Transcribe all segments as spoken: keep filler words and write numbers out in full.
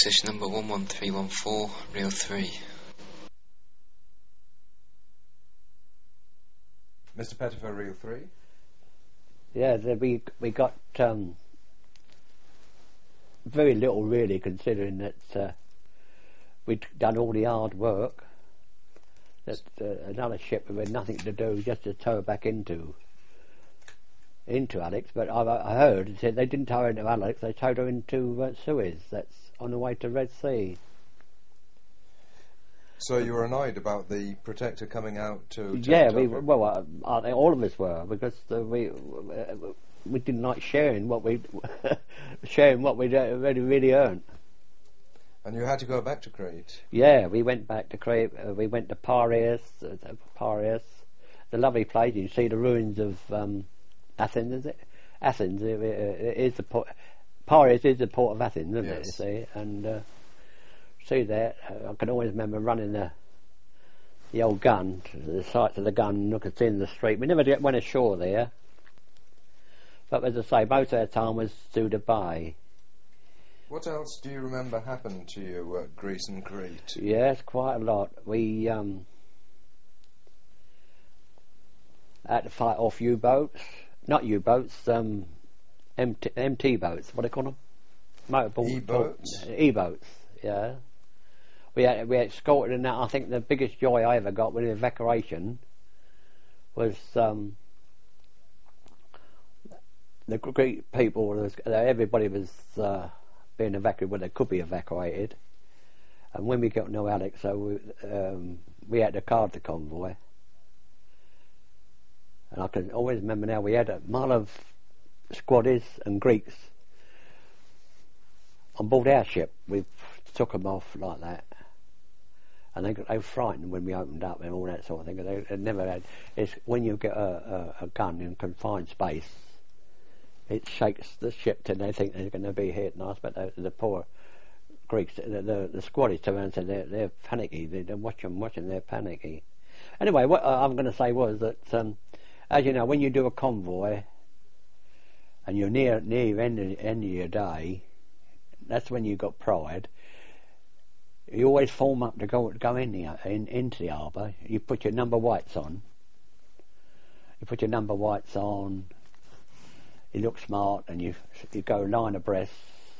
Position number one one three one four, reel three. Mister Pettifer, reel three. Yeah, the, we we got um, very little really, considering that uh, we'd done all the hard work. That uh, another ship we had nothing to do, just to tow back into into Alex. But I, I heard it said they didn't tow her into Alex; they towed her into uh, Suez. That's on the way to Red Sea. So you were annoyed about the Protector coming out to yeah, we over. well, uh, I think all of us were, because uh, we uh, we didn't like sharing what we sharing what we'd already really earned. And you had to go back to Crete. Yeah, we went back to Crete. Uh, we went to Piraeus, uh, Piraeus, the lovely place. You see the ruins of um, Athens, is it? Athens it, it is the port. Piraeus is the port of Athens, isn't yes. it? You see, and uh, see that. Uh, I can always remember running the the old gun, the sights of the gun, look at in the street. We never went ashore there, but as I say, most of our time was through the bay. What else do you remember happened to you at Greece and Crete? Yes, quite a lot. We um, had to fight off U-boats, not U-boats, um, M T, M T boats. What do they call them? Motorboats. E-boats. E-boats. Yeah. We had we escorted in that. I think the biggest joy I ever got with the evacuation was um, the Greek people. Was, everybody was. Uh, being evacuated when they could be evacuated, and when we got to know Alex, so we, um, we had to card the convoy, and I can always remember now we had a mile of squaddies and Greeks on board our ship. We took them off like that, and they, they were frightened when we opened up and all that sort of thing. They, they never had. It's when you get a, a, a gun in confined space, it shakes the ship till they think they're going to be hit nice, but the, the poor Greeks, the, the, the squaddies turn around and say they're, they're panicky. They don't watch them watching, they're panicky. Anyway, what I'm going to say was that, um, as you know, when you do a convoy and you're near near your end of, end of your day, that's when you've got pride. You always form up to go go in the, in, into the harbour. You put your number whites on. You put your number whites on. You look smart, and you you go line abreast.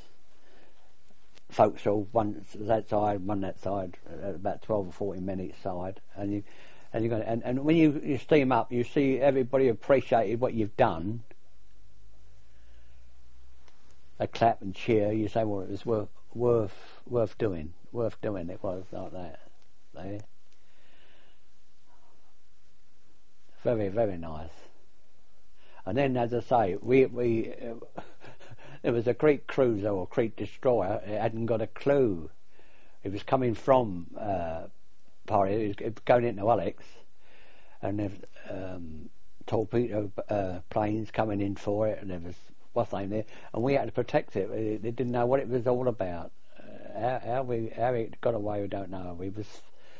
Folks all one that side, one that side, about twelve or fourteen men each side, and you and you go and, and when you, you steam up, you see everybody appreciated what you've done. They clap and cheer. You say, "Well, it was worth worth worth doing, worth doing." It was like that. There. Very very nice. And then, as I say, we we uh, there was a Crete cruiser or Crete destroyer. It hadn't got a clue. It was coming from uh, Piraeus. It was going into Alex, and there was um, torpedo uh, planes coming in for it, and there was what's name there, and we had to protect it. They, they didn't know what it was all about. Uh, how, how we how it got away, we don't know. We was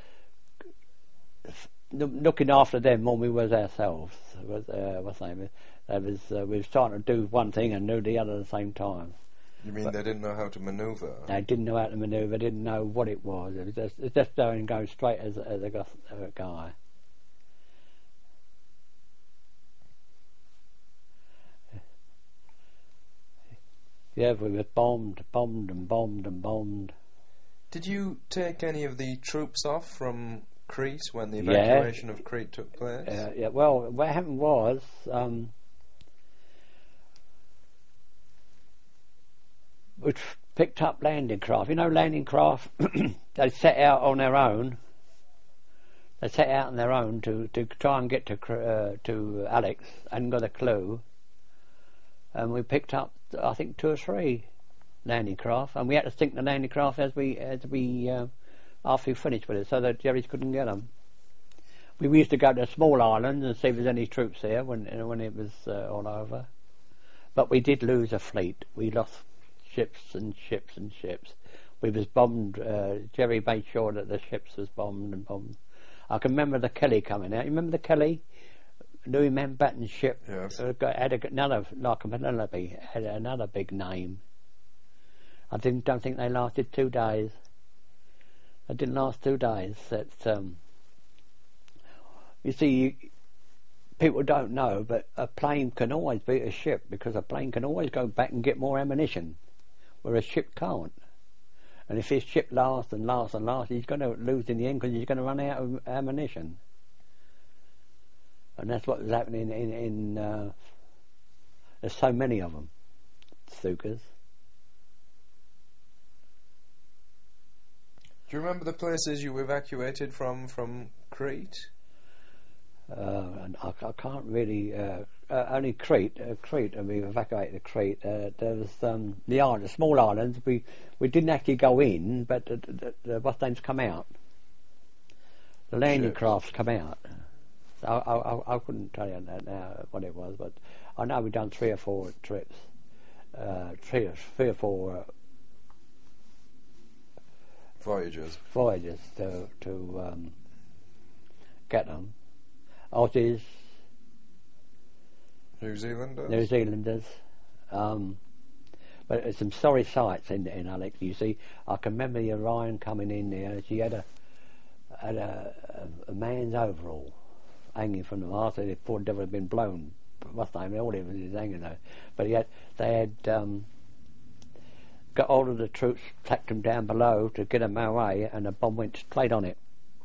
looking after them more than we was ourselves. Was uh, what's name? That was uh, we was trying to do one thing and do the other at the same time. You mean but they didn't know how to manoeuvre? They didn't know how to manoeuvre. Didn't know what it was. It was just, it was just going going straight as, as a, a guy. Yeah, we were bombed, bombed and bombed and bombed. Did you take any of the troops off from Crete when the evacuation yeah. of Crete took place? Uh, yeah, well, what happened was um, we picked up landing craft. You know, landing craft, they set out on their own. They set out on their own to, to try and get to uh, to Alex. Hadn't got a clue. And we picked up, I think, two or three landing craft, and we had to sink the landing craft as we as we uh, after we finished with it, so that Jerry's couldn't get them. We used to go to small islands and see if there's any troops there when when it was uh, all over. But we did lose a fleet. We lost ships and ships and ships. We was bombed. Uh, Jerry made sure that the ships was bombed and bombed. I can remember the Kelly coming out. You remember the Kelly? Louis Mountbatten's ship. Yes. Uh, got, had a, another, like a Penelope, had another big name. I didn't don't think they lasted two days. They didn't last two days. That um, you see, you, people don't know, but a plane can always beat a ship because a plane can always go back and get more ammunition, where a ship can't. And if his ship lasts and lasts and lasts, he's going to lose in the end because he's going to run out of ammunition. And that's what was happening in... in uh, there's so many of them, Stukas. Do you remember the places you evacuated from, from Crete? Uh, and I, I can't really... Uh, uh, only Crete. Uh, Crete, and we evacuated Crete. Uh, there was um, the island, small islands. We we didn't actually go in, but the, the, the what's names come out. The landing crafts come out. So I, I, I couldn't tell you that now what it was, but I know we've done three or four trips, uh, three, or, three or four uh, voyages. Voyages to to um, get them. Aussies, New Zealanders. New Zealanders. Um, but there's some sorry sights in in Alex. You see, I can remember the Orion coming in there. She had a had a, a, a man's overall hanging from the mast. They thought it never had been blown. What's the name? All it was is hanging there. But yet they had um, got all of the troops, tacked them down below to get them away, and the bomb went straight on it.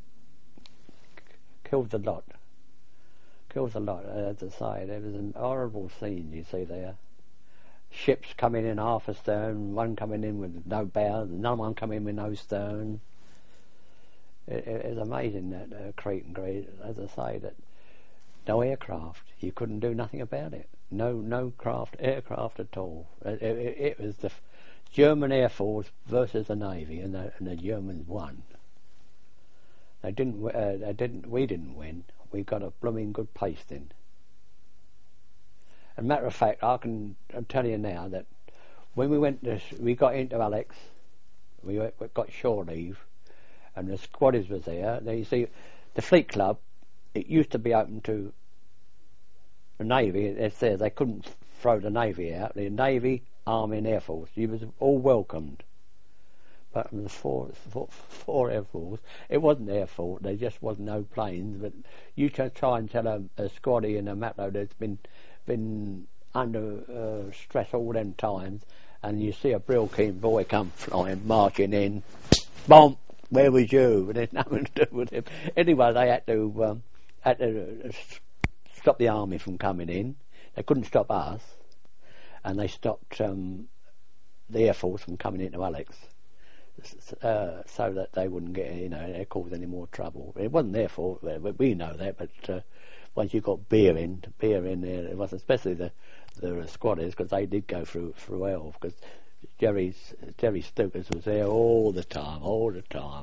Killed the lot. Killed the lot. As I say, there was an horrible scene you see there. Ships coming in half a stern, one coming in with no bow, another one coming in with no stern. It, it was amazing that uh, Crete and Greece, as I say, that no aircraft. You couldn't do nothing about it. No, no craft, aircraft at all. It, it, it was the German Air Force versus the Navy, and the, and the Germans won. They didn't. Uh, they didn't. We didn't win. We got a blooming good pasting. As a matter of fact, I can I'll tell you now that when we went, to, we got into Alex, we got shore leave, and the squaddies was there. Now you see, the Fleet Club, it used to be open to the Navy. It says they couldn't throw the Navy out. The Navy, Army, and Air Force. You was all welcomed. But the four, four, four Air Force, it wasn't their fault. There just wasn't no planes. But you can try and tell a, a squaddy and a matload that's been been under uh, stress all them times, and you see a Brill Keen boy come flying, marching in, bomb. Where was you? And there's nothing to do with him. Anyway, they had to um, had to uh, stop the army from coming in. They couldn't stop us, and they stopped um, the Air Force from coming into Alex. Uh, so that they wouldn't get, you know, cause any more trouble. It wasn't their fault, we know that, but uh, once you got beer in, beer in there, it was especially the the squatters, because they did go through through hell, because Jerry's Jerry Stukas was there all the time, all the time.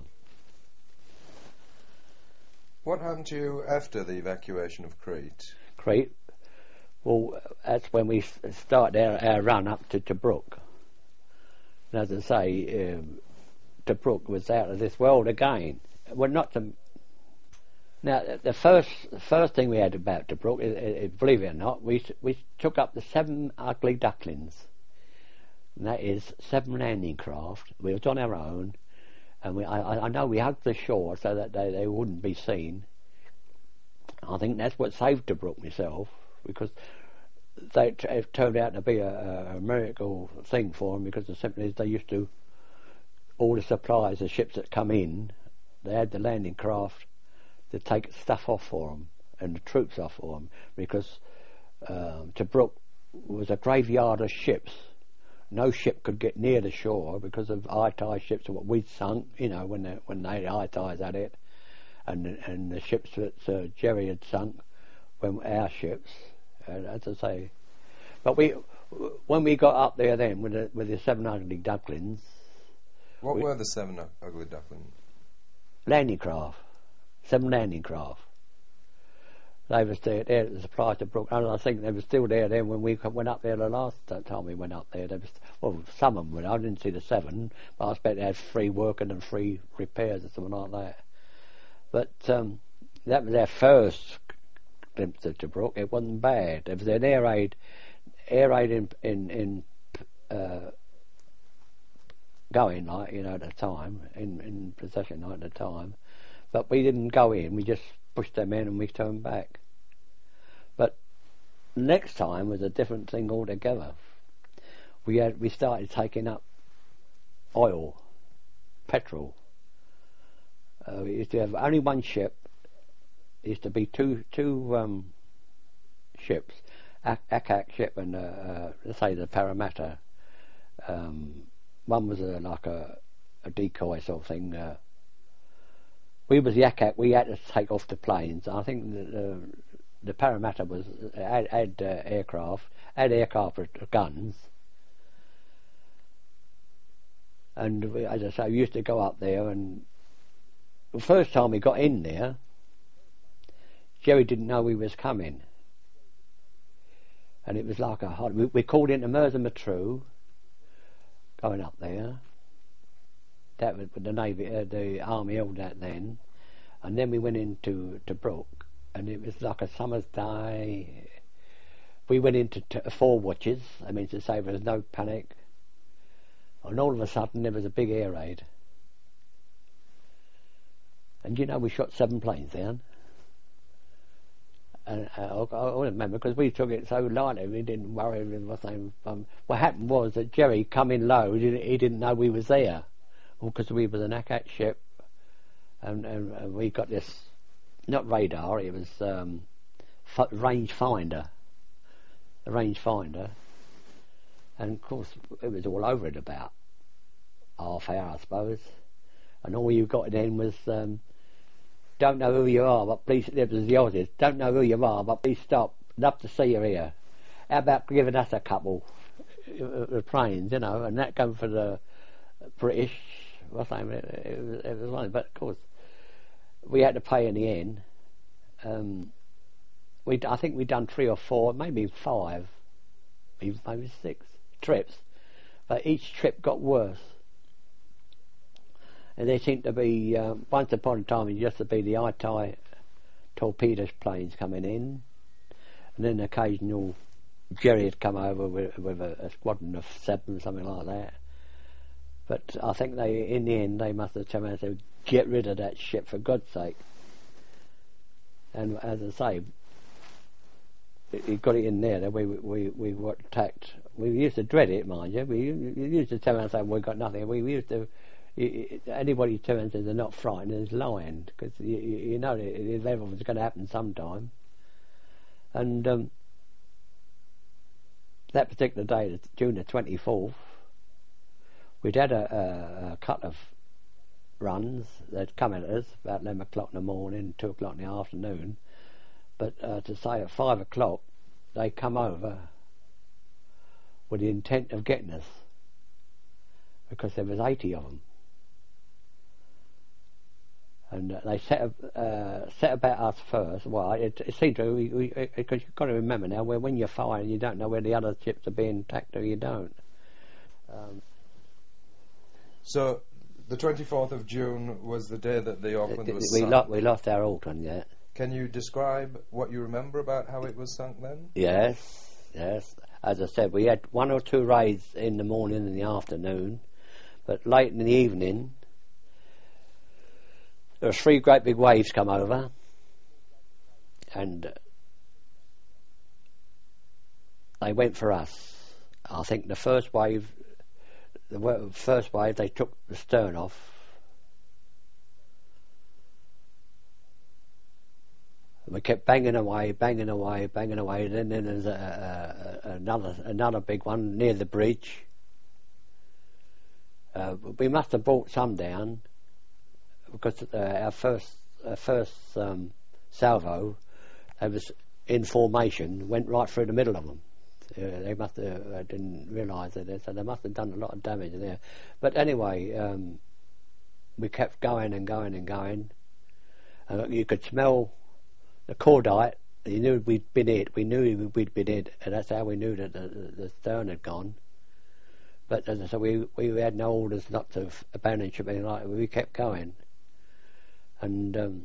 What happened to you after the evacuation of Crete? Crete? Well, that's when we started our, our run up to Tobruk. And as I say, um, Tobruk was out of this world again. Well, not to... Now, the first first thing we had about Tobruk, is, is, believe it or not, we we took up the seven ugly ducklings. And that is seven landing craft. We was on our own, and we I, I know we hugged the shore so that they, they wouldn't be seen. I think that's what saved Tobruk myself, because they t- it turned out to be a, a miracle thing for them, because the simply is they used to, all the supplies, the ships that come in, they had the landing craft to take stuff off for them and the troops off for them, because um, Tobruk was a graveyard of ships. No ship could get near the shore because of high tide ships and what we'd sunk, you know, when they, when they had high tides at it, and and the ships that uh, Jerry had sunk, when our ships, uh, as I say. But we, when we got up there then with the, with the seven ugly ducklings. What we, were the seven ugly ducklings? Landing craft. Seven landing craft. They was there, there at the supply to Brook, and I think they were still there then when we went up there the last time we went up there. There was, well, some of them were. I didn't see the seven, but I expect they had free working and free repairs or something like that. But um, that was our first glimpse of Tobruk. It wasn't bad. There was an air raid, air raid in in, in uh, going, like, you know, at the time, in, in possession, like, at the time. But we didn't go in, we just pushed them in and we turned back. But next time was a different thing altogether. We had, we started taking up oil, petrol. Uh, we used to have only one ship. It used to be two, two, um, ships, A C A C ship and, uh, uh, let's say the Parramatta. Um, one was a, like a, a decoy sort of thing. Uh, we was the A C A C, we had to take off the planes. I think the, the, the Parramatta was, had, had uh, aircraft, had aircraft with guns. And we, as I say, we used to go up there, and the first time we got in there, Jerry didn't know we was coming. And it was like a hot... We, we called into Merthyr Matru, going up there. That was the Navy, uh, the Army held that then. And then we went into to Brook, and it was like a summer's day. We went into t four watches, I mean to say there was no panic. And all of a sudden there was a big air raid. And you know, we shot seven planes down. And uh, I, I remember, because we took it so lightly, we didn't worry about saying. Um, what happened was that Jerry come in low. He didn't, he didn't know we was there, because we was an A C A C ship, and, and, and we got this, not radar. It was um, f range finder, a range finder, and of course it was all over it about half hour, I suppose, and all you got then was. Um, Don't know who you are, but please, it was the Aussies. Don't know who you are, but please stop. Love to see you here. How about giving us a couple of planes, you know, and that come for the British. What's the name? It, it was, it was one, but of course, we had to pay in the end. Um, we, I think we'd done three or four, maybe five, maybe, maybe six trips, but each trip got worse. And there seemed to be, uh, once upon a time, it used to be the I T I torpedo planes coming in, and then occasional Jerry had come over with, with a, a squadron of seven, something like that. But I think they, in the end, they must have turned around and said, get rid of that ship for God's sake. And as I say, he got it in there that we we we were attacked. We used to dread it, mind you. We, we used to turn around and say, well, we got nothing. We, we used to. Anybody who turns and says they're not frightened is lying, because you, you know the level was going to happen sometime. And um, that particular day, June the twenty-fourth, we'd had a, a, a couple of runs. They'd come at us about eleven o'clock in the morning, two o'clock in the afternoon. But uh, to say at five o'clock, they come over with the intent of getting us, because there was eighty of them. And uh, they set uh, set about us first. Well, it, it seemed to, because you've got to remember now, where when you're firing, you don't know where the other ships are being attacked or you don't. Um, so, the twenty-fourth of June was the day that the Auckland was we sunk. Lo we lost our Auckland, yeah. Can you describe what you remember about how it was sunk then? Yes, yes. As I said, we had one or two raids in the morning and the afternoon, but late in the evening, there were three great big waves come over, and they went for us. I think the first wave, the first wave, they took the stern off. We kept banging away, banging away, banging away. Then, then there's a, a, a, another another big one near the bridge. Uh, we must have brought some down, because uh, our first our first um, salvo, they was in formation, went right through the middle of them. Uh, they must have uh, didn't realise it, so they must have done a lot of damage there. But anyway, um, we kept going and going and going. Uh, you could smell the cordite. You knew we'd been hit. We knew we'd been hit, and that's how we knew that the, the stern had gone. But as I said, we we had no orders not to abandon ship, anything like that. We kept going. And um,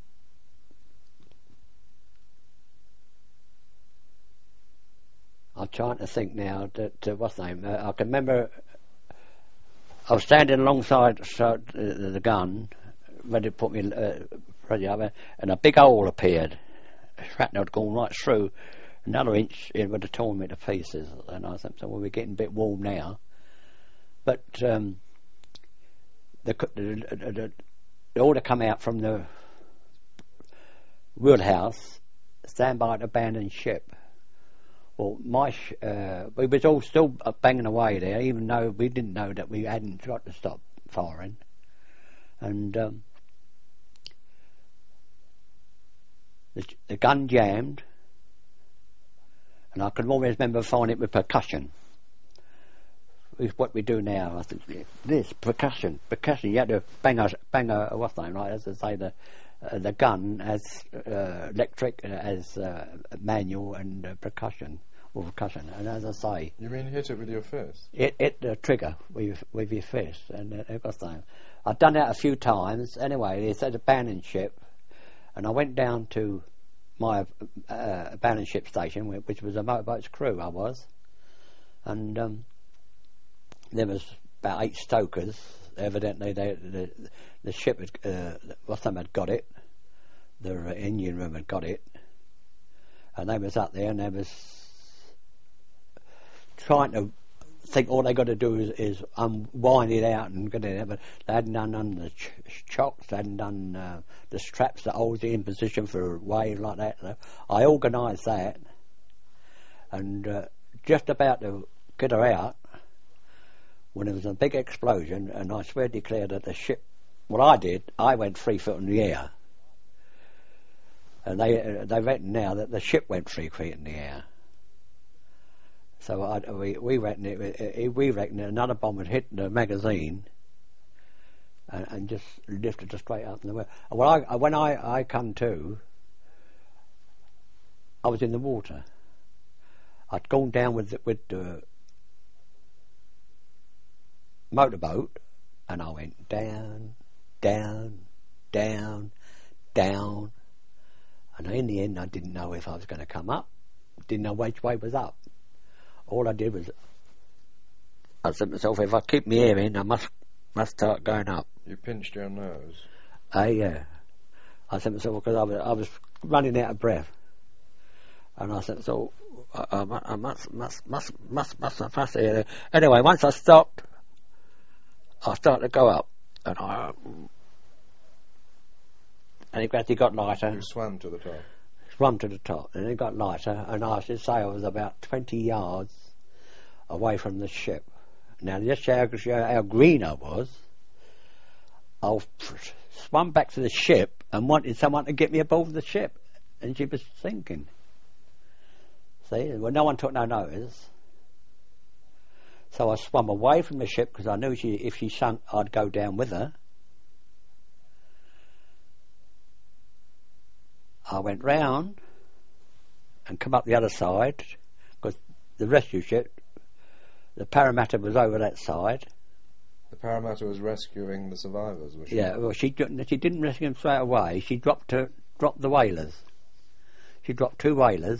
I'll trying to think now that, uh, what's the name? Uh, I can remember I was standing alongside so, uh, the gun, ready to put me, uh, ready over, and a big hole appeared. Shrapnel had gone right through. Another inch, it would have torn me to pieces. And I thought, so well, we're getting a bit warm now. But um, the, the, the, the order come out from the wheelhouse, stand by an abandoned ship. Well, my sh- uh, we was all still banging away there, even though we didn't know that we hadn't got to stop firing. And um, the, the gun jammed, and I can always remember finding it with percussion. It's what we do now. I think this percussion, percussion. You had to bang a bang a what's the name, right? As I say, the uh, the gun as uh, electric, uh, as uh, manual, and uh, percussion or percussion. And as I say, you mean hit it with your fist? It hit the trigger with with your fist, and uh, what's the name? I've done that a few times. Anyway, it's at a abandoned ship, and I went down to my uh, abandoned ship station, which was a motorboat's crew. I was, and. Um, There was about eight stokers. Evidently, they, the the ship had, uh, what's them had got it. The uh, engine room had got it, and they was up there, and they was trying to think all they got to do is, is unwind it out and get it out. But they hadn't done none of the ch- chocks. They hadn't done uh, the straps that holds it in position for a wave like that. So I organised that, and uh, just about to get her out, when there was a big explosion, and I swear declare that the ship, what I did, I went three foot in the air. And they uh, they reckon now that the ship went three feet in the air. So I, we we reckon it, it, we reckon that another bomb had hit the magazine and, and just lifted it straight up in the air. When I when I, I come to, I was in the water. I'd gone down with the, with the motorboat, and I went down, down, down, down, and in the end I didn't know if I was going to come up, didn't know which way was up. All I did was, I said to myself, if I keep my ear in, I must must start going up. You pinched your nose? Uh, yeah. I said to myself, because I was, I was running out of breath, and I said, so I, I, I must, must, must, must, must, must, must. Anyway, once I stopped, I started to go up, and I, and it gradually got lighter. You swam to the top. Swam to the top, and it got lighter, and I should say I was about twenty yards away from the ship. Now, just to show how green I was, I swam back to the ship and wanted someone to get me aboard the ship, and she was sinking. See, well, no one took no notice. So I swam away from the ship because I knew she, if she sunk, I'd go down with her. I went round and come up the other side because the rescue ship, the Parramatta, was over that side. The Parramatta was rescuing the survivors, was she? Yeah, well, she she didn't rescue them straight away. She dropped her, dropped the whalers. She dropped two whalers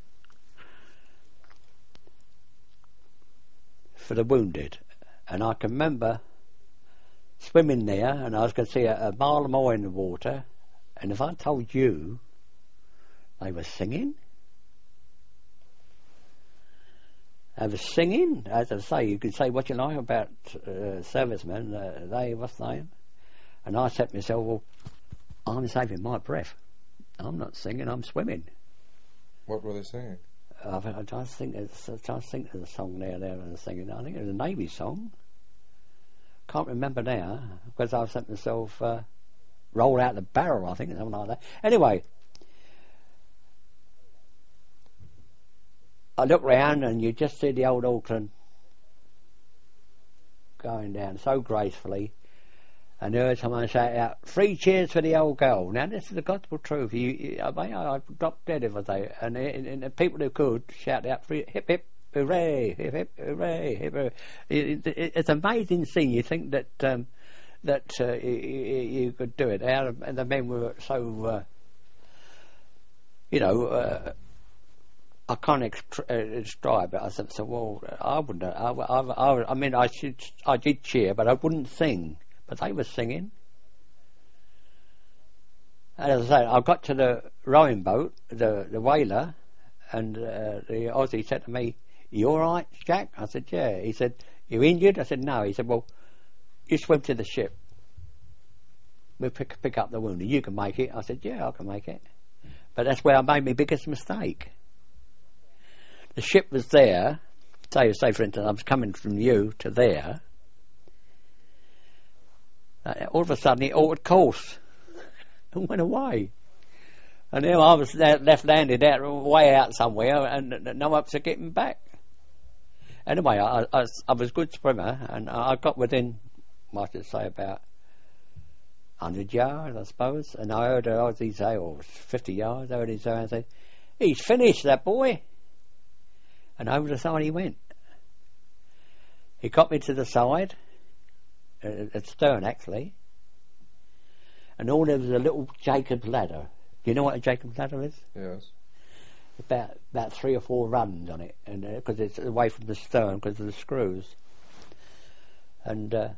for the wounded, and I can remember swimming there, and I was going to see a, a mile or more in the water, and if I told you they were singing, they were singing, as I say, you can say what you like about uh, servicemen, uh, they, what's the name, and I said to myself, well, I'm saving my breath, I'm not singing, I'm swimming. What were they singing? I, I just think there's, I just think there's a song there, there, and singing. I think it was a Navy song. Can't remember now because I've sent myself uh, roll out the barrel. I think something like that. Anyway, I look round and you just see the old Auckland going down so gracefully, and heard someone say out, "Three cheers for the old girl." Now this is the gospel truth. You, you I mean, I, I'd drop dead if I say, and, and, and the people who could shout out, "Hip hip hooray, hip hip hooray, hip hooray." It, it, it's an amazing thing. You think that um, that uh, you, you could do it. Out and the men were so, uh, you know, uh, I can't ex- uh, describe it. I said, so, well, I wouldn't. I, I, I, I mean, I should. I did cheer, but I wouldn't sing. But they were singing. And as I say, I got to the rowing boat, the the whaler, and uh, the Aussie said to me, "You all right, Jack?" I said, "Yeah." He said, "You injured?" I said, "No." He said, "Well, you swim to the ship. We'll pick pick up the wounded. You can make it." I said, "Yeah, I can make it." But that's where I made my biggest mistake. The ship was there. Say, say for instance, I was coming from you to there. Uh, all of a sudden, it altered course and went away. And then I was left landed out way out somewhere, and no hopes of getting back. Anyway, I, I, I was a good swimmer, and I got within, I should say, about one hundred yards, I suppose. And I heard an Aussie say, or fifty yards, I heard him say, and said, "He's finished, that boy." And over the side he went. He got me to the side, uh, at stern actually, and all there was a little Jacob's ladder. Do you know what a Jacob's ladder is? Yes. About about three or four runs on it, and because uh, it's away from the stern because of the screws. And uh,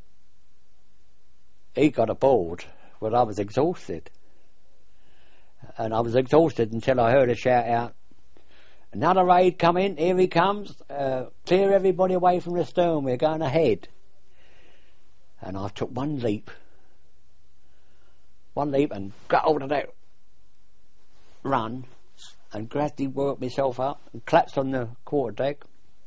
he got aboard, but I was exhausted, and I was exhausted until I heard a shout out, "Another raid coming, here he comes, uh, clear everybody away from the stern, we're going ahead." And I took one leap, one leap and got hold of that run and gradually worked myself up and collapsed on the quarter deck.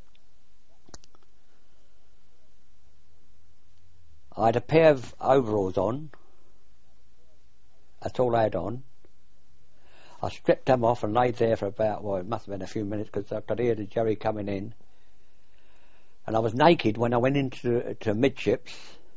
I had a pair of overalls on, that's all I had on. I stripped them off and laid there for about, well, it must have been a few minutes because I could hear the jerry coming in. And I was naked when I went into to midships.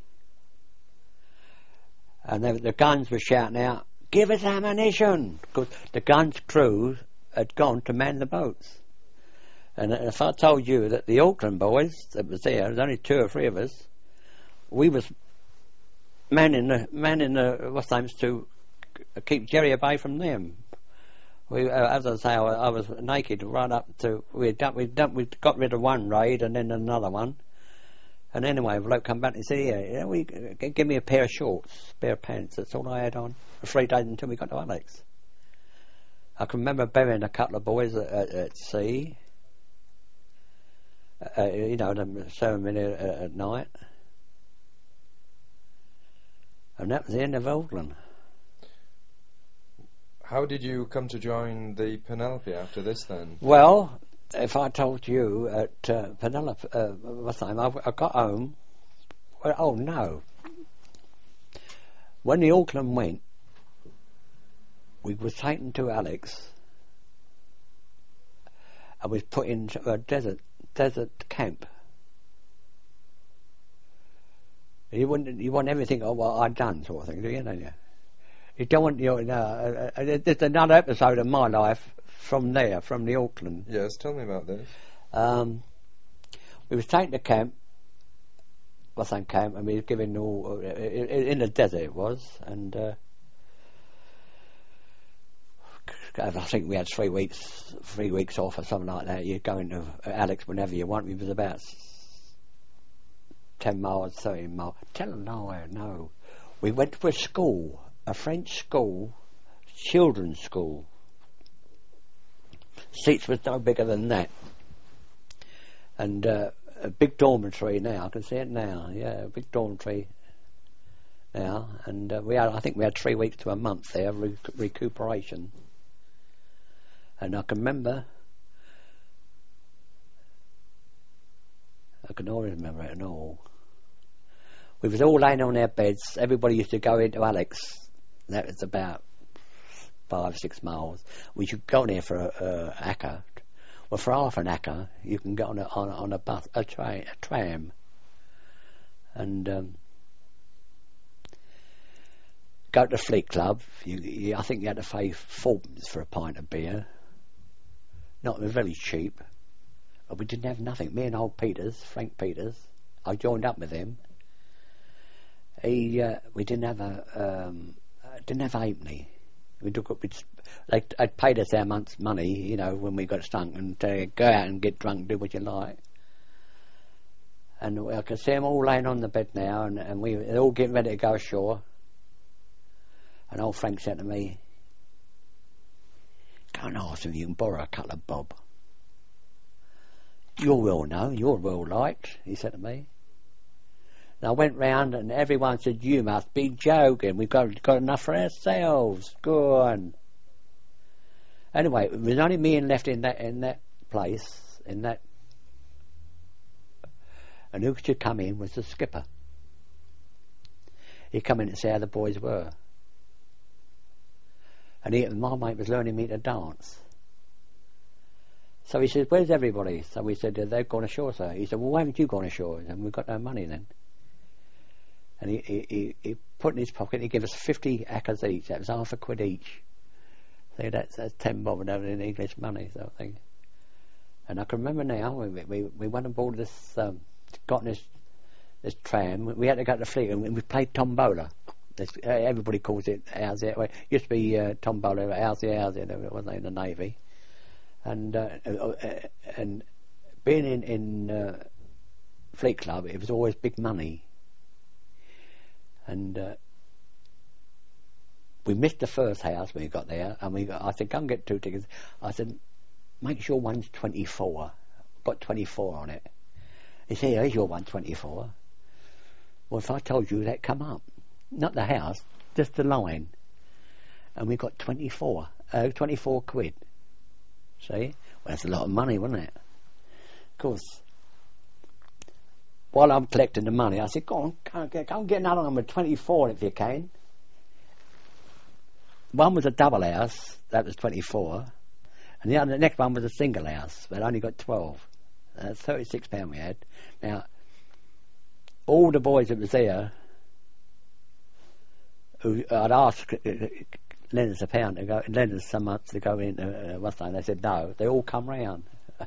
And the, the guns were shouting out, "Give us ammunition!" Because the guns' crew had gone to man the boats. And if I told you that the Auckland boys that was there, there was only two or three of us, we was manning the, manning the, what's names to keep Jerry away from them. We, uh, as I say, I, I was naked right up to. We done, we done, we got rid of one raid and then another one. And anyway, a bloke come back and said, "Yeah, yeah, we g- give me a pair of shorts, a pair of pants." That's all I had on for three days until we got to Alex. I can remember burying a couple of boys at, at, at sea. Uh, you know, them ceremony at, at night, and that was the end of Auckland. How did you come to join the Penelope after this then? Well, if I told you at uh, Penelope, uh, what's the name, I, I got home, well, oh no, when the Auckland went, we were taken to Alex and was put into a desert desert camp. You want, you want everything of what I'd done, sort of thing, do you, don't you? You don't want, you know, uh, uh, there's another episode of my life from there, from the Auckland. Yes, tell me about this. Um, we was taken to camp, what's that camp, and we was given all, uh, in, in the desert it was, and uh, I think we had three weeks, three weeks off or something like that. You go into Alex whenever you want. We was about ten miles, thirteen miles. Tell them no, no. We went to a school. A French school, children's school. Seats was no bigger than that, and uh, a big dormitory now. I can see it now. Yeah, a big dormitory now, and uh, we had. I think we had three weeks to a month there re- recuperation. And I can remember. I can always remember it and all. We was all laying on our beds. Everybody used to go into Alex. That was about five, six miles. We should go there for a, a acca. Well, for half an acca, you can get on a on, on a bus, a, tra- a tram, and um, go to the Fleet Club. You, you, I think you had to pay fourpence for a pint of beer. Not very cheap, but we didn't have nothing. Me and old Peters, Frank Peters, I joined up with him. He, uh, we didn't have a. Um, Didn't have halfpenny. We took up. They they'd paid us our month's money, you know, when we got stunk, and uh, go out and get drunk, do what you like. And I can see them all laying on the bed now, and, and we they're all getting ready to go ashore. And old Frank said to me, "Go and ask if you can borrow a couple of bob. You're well known, you're well liked," he said to me. And I went round and everyone said, "You must be joking, we've got, got enough for ourselves, go on." Anyway, it was only me and left in that in that place, in that, and who should come in was the skipper. He come in to see how the boys were. And he, my mate was learning me to dance. So he said, "Where's everybody?" So we said, "They've gone ashore, sir." He said, "Well, why haven't you gone ashore?" And we've got no money then. And he, he, he, he put in his pocket, he gave us fifty acres each. That was half a quid each. So that's, that's ten bob in English money, sort of thing. And I can remember now, we we, we went aboard this, um, got in this, this tram. We had to go to the fleet and we played tombola. This, uh, everybody calls it Howsy. Well, it used to be uh, tombola, Howsy Howsy, wasn't it, in the Navy. And uh, uh, and being in, in uh, Fleet Club, it was always big money. And uh, we missed the first house when we got there, and we got, I said, "Go and get two tickets." I said, "Make sure one's twenty-four. Got twenty-four on it." He said, "Here's your one twenty-four." Well, if I told you that, come up. Not the house, just the line. And we got twenty-four, uh, twenty-four quid. See? Well, that's a lot of money, wasn't it? Of course. While I'm collecting the money, I said, "Go on, go on, go and get another one with twenty-four if you can." One was a double house, that was twenty-four. And the other, the next one was a single house, but only got twelve. That's thirty-six pounds we had. Now, all the boys that was there, who I'd asked uh, lend us a pound to go, lend us some months to go in, uh, what's that? They said no. They all come round.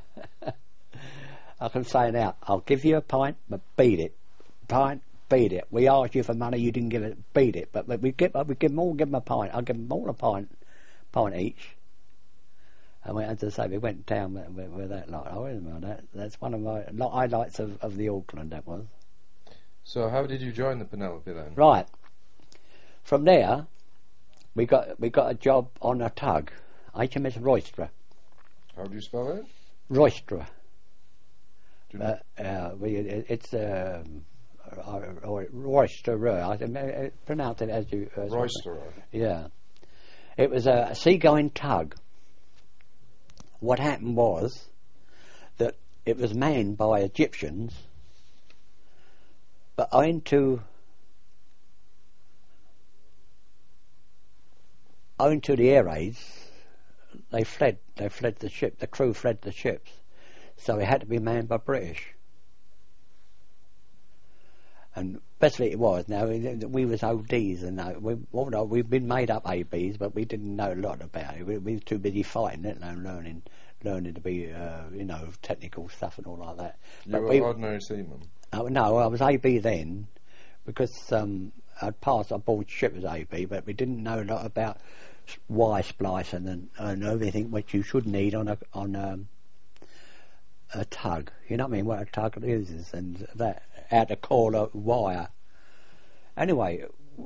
I can say now, "I'll give you a pint, but beat it. Pint, beat it. We asked you for money, you didn't give it, beat it. But, but we give, we give them all, give them a pint. I'll give them all a pint, pint each." And we, as I say, we went down with, with, with that lot. Oh, wait a minute, that, that's one of my highlights of, of the Auckland, that was. So how did you join the Penelope then? Right. From there, we got we got a job on a tug, H M S Roystra. How do you spell it? Roystra. Uh, uh, we, it, it's um, Roystra. I uh, pronounce it as you. Uh, Roystra. Yeah. It was a, a seagoing tug. What happened was that it was manned by Egyptians, but owing to owing to the air raids, they fled. They fled the ship. The crew fled the ships. So it had to be manned by British. And basically it was. Now, we was O Ds, and uh, we, although we've been made up A Bs, but we didn't know a lot about it. We, we were too busy fighting it and learning, learning to be, uh, you know, technical stuff and all like that. You but were we, ordinary seaman? Uh, no, I was A B then, because um, I'd passed aboard ship as A B, but we didn't know a lot about wire splicing and, and everything which you should need on a on a, a tug. You know what I mean? What a tug uses, and that how to call a wire. Anyway,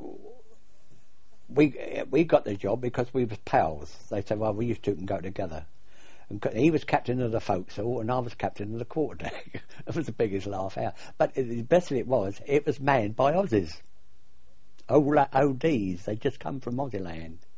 we we got the job because we was pals. They said, "Well, we used to go together." And he was captain of the forecastle, and I was captain of the quarterdeck. It was the biggest laugh out. But it, the best of it was, it was manned by Aussies. All O Ds. They just come from Aussieland.